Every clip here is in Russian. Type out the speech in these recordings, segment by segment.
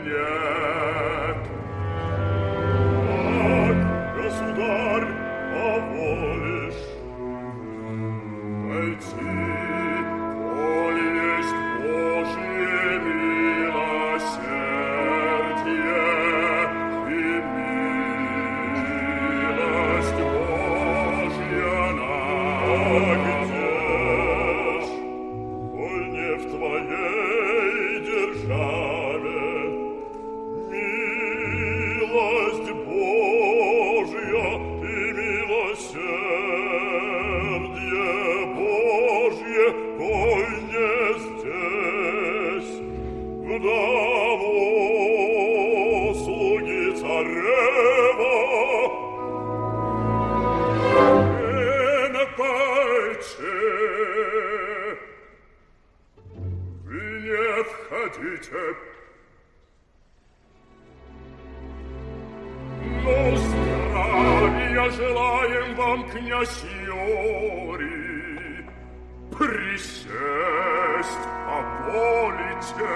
нет. Так, государь, поволишь найти, коли есть Божье милосердие и милость Божья найдешь, коль не в твоей державе милость Божья и милосердие Божье, коль не здесь, в дому слуги царева, не пойте, вы не входите. Ну, здравия желаем вам, князь Юрий, присесть поволите.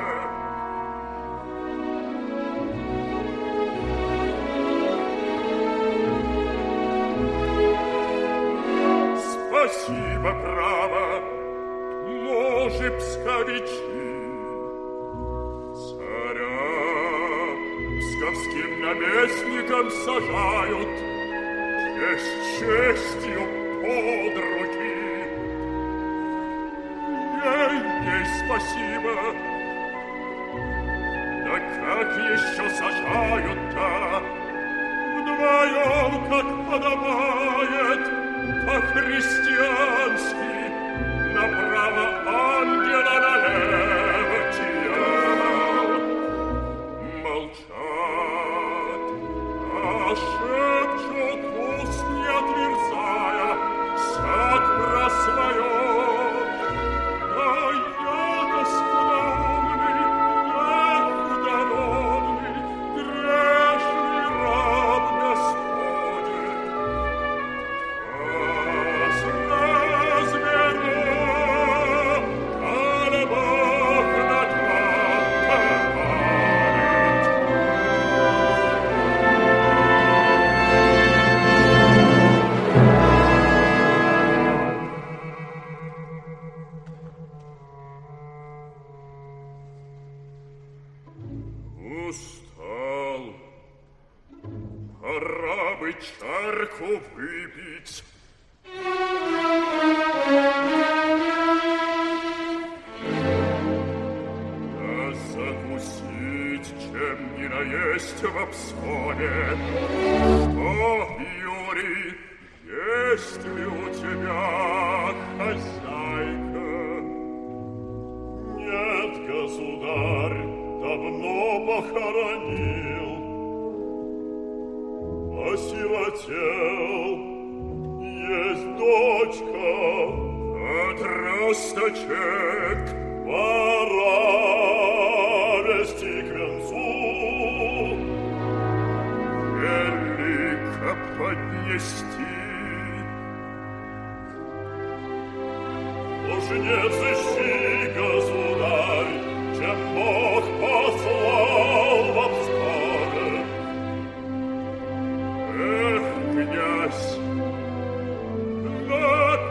Спасибо, право, може псковичи. Царя псковским наместникам сажают честь честью под руки. Ей спасибо. Да как еще сажают-то? Вдвоем, как подобает, по-христиански, направо ангела, налево дьявол. Молчат, а шепчут, уст не отверзая, всяк про свое. Да я-то скудоумный, я худоробный, грешный раб Господень. Устал, пора бы чарку выпить. Да закусить, чем не наесть в Пскове. Что, Юрий, есть ли у тебя хозяйка? Нет, государь, давно похоронил, осиротел. Есть дочка, отросточек, пора вести к венцу. Велико поднести. Уж не взыщи, государь, чем Бог послал в Пскове. Эх, князь, на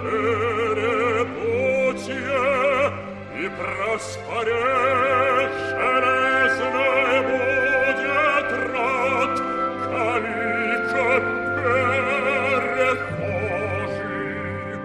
перепутье и проспоре железной будет рот, калика перехожий.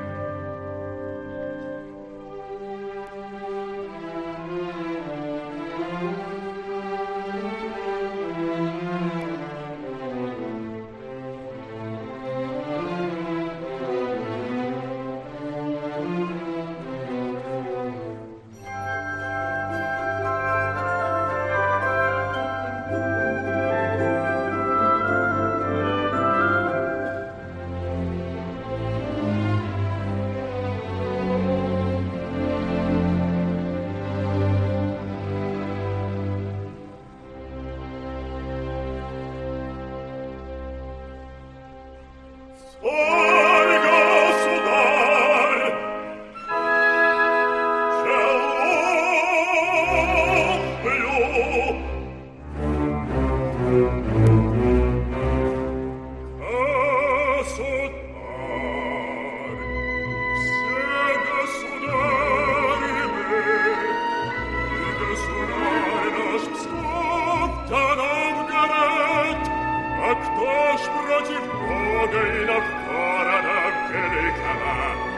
против Бога и на города великого.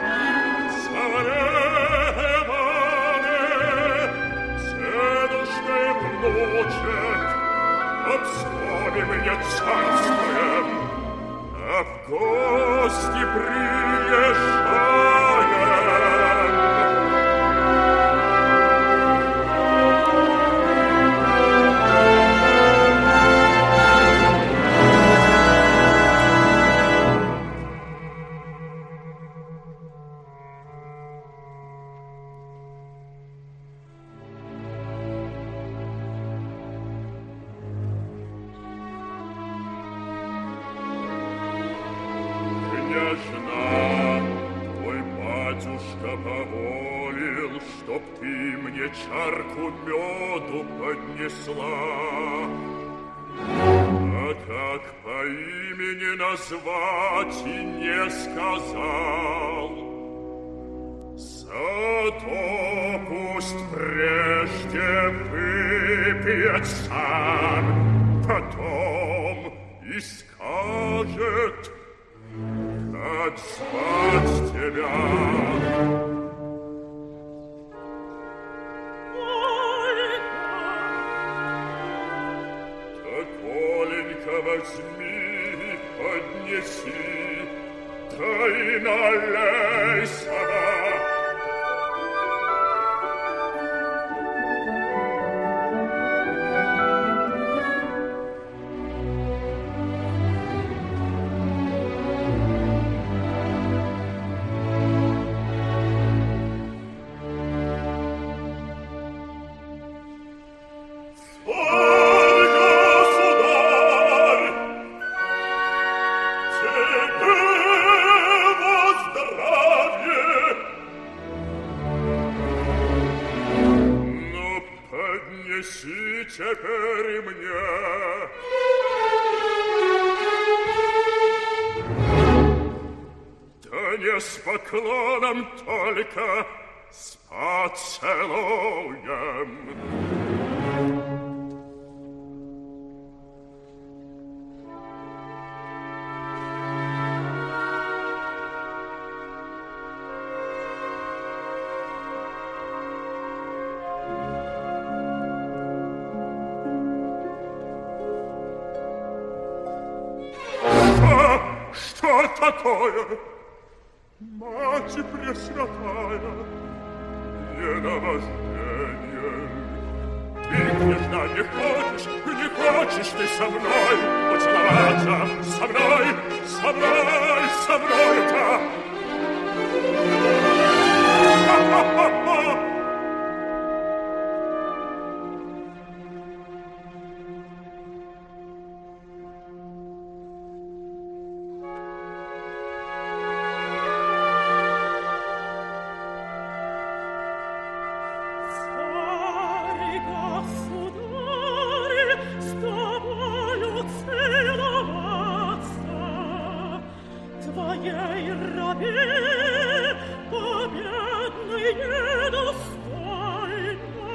Царевны, дедушка и внучек, обслови мне царствуем, а в гости приезжаем. Княжна, твой батюшка поволил, чтоб ты мне чарку меду поднесла. А как по имени назвать и не сказал, зато пусть прежде выпьет сам, потом и скажет, как звать тебя. Так, Оленька, возьми, поднеси, да и налей сама. Теперь и мне. Да не с поклоном только, с поцелуем. Что такое? Мать Пресвятая, не наваждение. Ты, княжна, не хочешь ты со мной поцеловаться? Со мной-то! Ха-ха-ха-ха! Твоей рабе победной недостойна.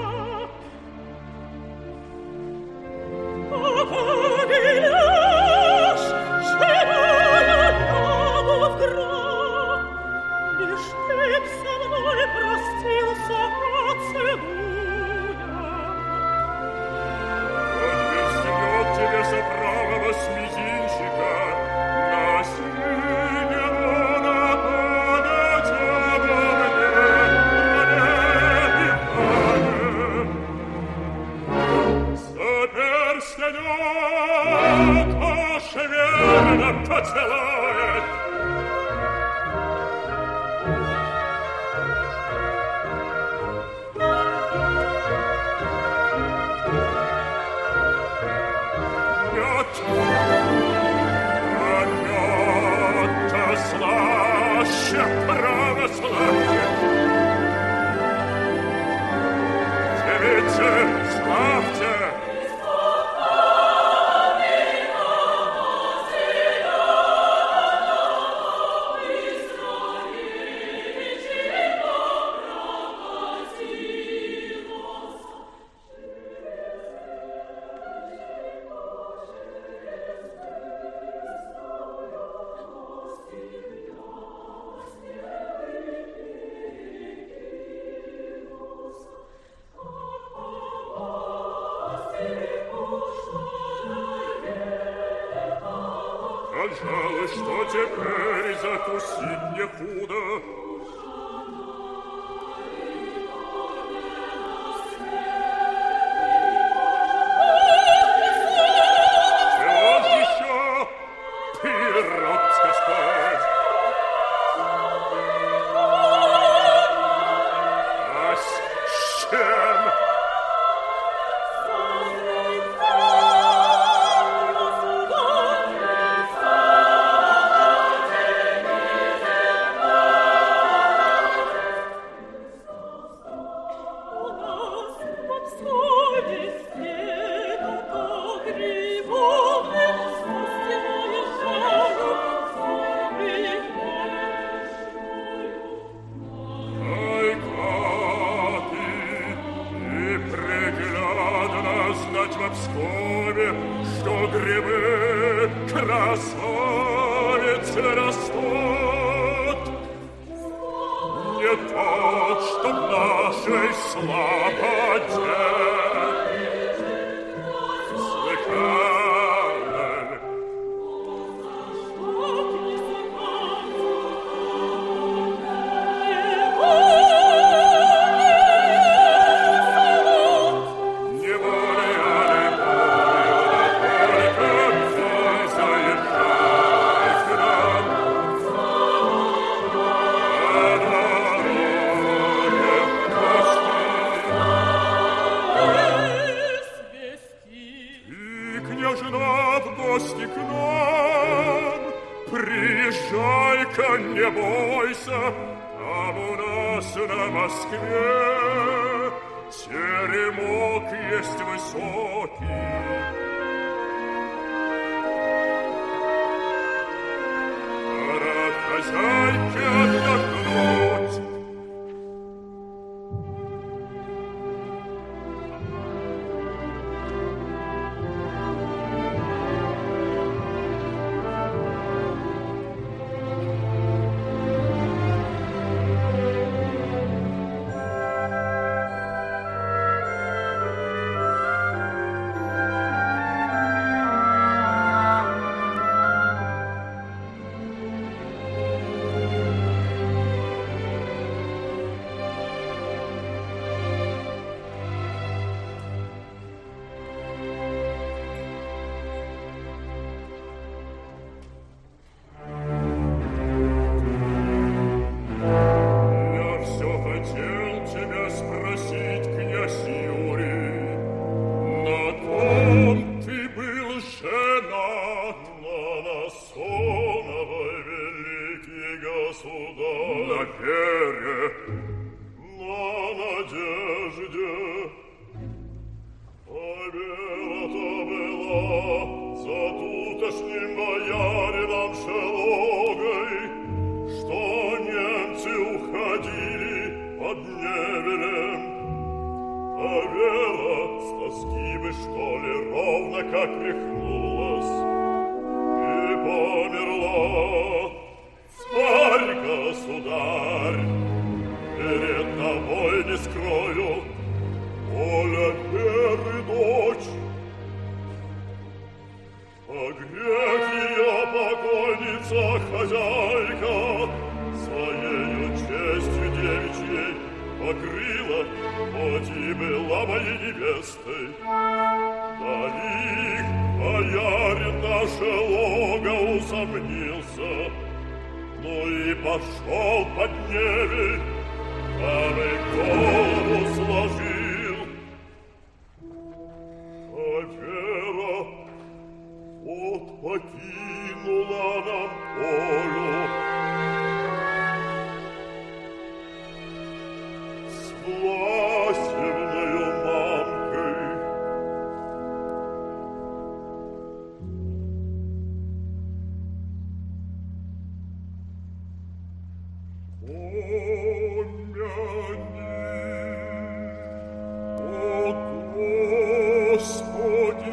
Повелишь, живая ногу в гроб, лишь ты б со мной простился поцелуя. Отверстет тебе за правого с мизинчика на синего нападать обо мне. За перстенек ошверно поцелует. Мед-то слаще православье. Девицы, славьте! пожалуй, что теперь закусить не худо. Чего ж еще пирог сказать? А с чем? В Пскове, что грибы красавицы растут. Не то, что в нашей слободе. Слыхали? Приезжай-ка, не бойся, там у нас на Москве теремок есть высокий. Пора хозяйке отдохнуть.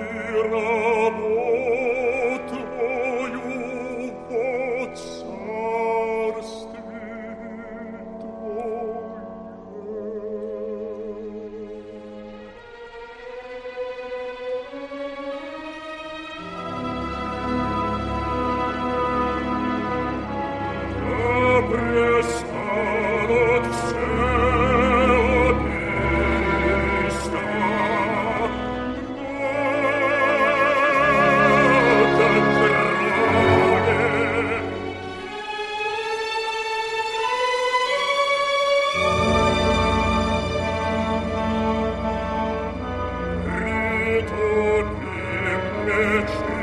Твою, Отца, мечты